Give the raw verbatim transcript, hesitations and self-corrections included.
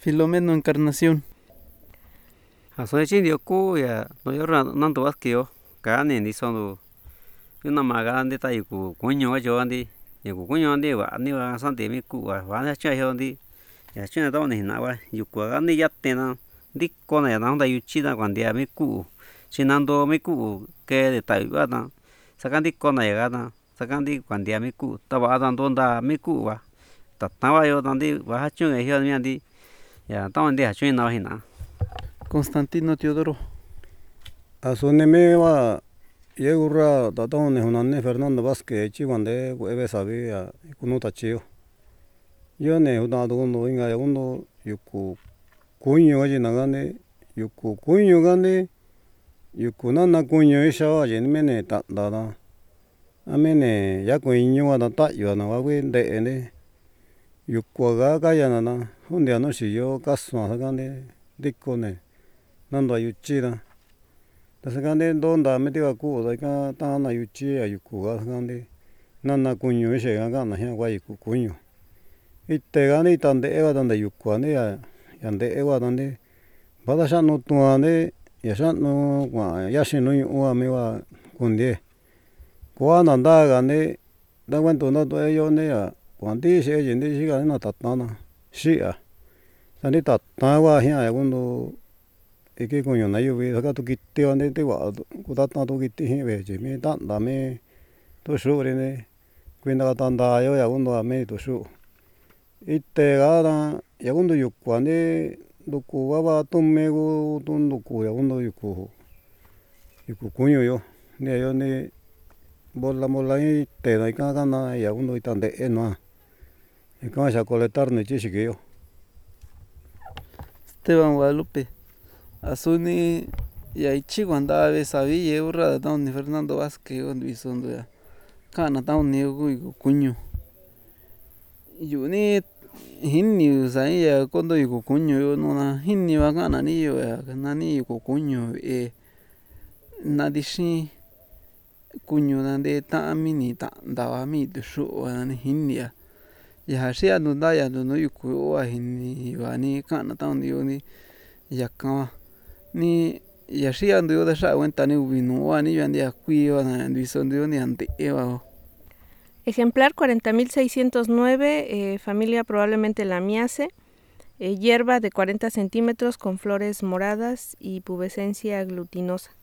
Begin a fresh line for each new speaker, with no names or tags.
Filomeno Encarnación.
Soy chindio cu ya no yo ran nanto vasquio cani ni sono una maganda ta yuku kuño yo andi yuku kuño andi wa ni wa santi mi ku wa wa cha yo andi ya chuna to ni na wa yuku andi ya tena di kona ya na yu chida kwandia mi ku chinando mi ku ke de ta wa na sakandi kona ya na sakandi kwandia mi ku ta wa dando nda mi ku wa ta ta wa yo andi wa chun yo mi andi ya ta andi ha chun na hina.
Constantino Teodoro.
Asuneme wa yegurra tatone hunanne Fernando Vázquez chiwande ebe sabi ya kunu tachio. Yone hunado uno inga ya uno yuku kuño gaji nagane yuku kuño gane yuku nana kuño ishawa yenmene ta dada. Amene ya kuño wa ta yo na wa nde ene yuku ga ga ya na hunde ano shiyo kasma sagane dikone nando yuchida tasakande donda metiwa ku daika ta na yuchi ya yuku ga sagande nana kuño ishe ga gana hia wa yuku kuño ite gani tande ewa tande yuku ane ya yande ewa tande bada shano tuane ya shano kwa ya shino yu me wa kunde kwa nanda gane da wento na to yo ne ya kwandi she yende shi ga na tatana shi a tani tatawa hia ya uno ike kuño na yuvi saka to kite ande te wa kutata to kite hi ve je me tanda me to shuri ne kuinda tanda yo ya uno ame to shu ite ga na ya uno yuku ane doku wa wa tumme go tondo ku ya uno yuku yuku kuño yo ne yo ne bola mola ite na ka ga na ya uno itande eno e ka sha colectar ne chi shige yo.
Esteban Guadalupe. Asuni ya ichi wanda be sabi ye urra da ni Fernando Vázquez on bisondo ya kana ta ni gu kuño yuni hinni sai ya kondo yuku kuño yo no na hinni wa kana ni yo ya na ni yuku kuño e na dishi kuño na de ta mi ni ta da wa mi tu shu wa ni hinni ya ya shi ya no da ya no yuku wa hinni wa ni kana ta ni yo ni ya ka ni ya shi ando yo da sha cuenta ni ubinu wa ni yo andia kui wa na bisondo yo ni ante eva.
Ejemplar cuarenta mil seiscientos nueve, eh, familia probablemente Lamiaceae, eh, hierba de cuarenta centímetros con flores moradas y pubescencia glutinosa.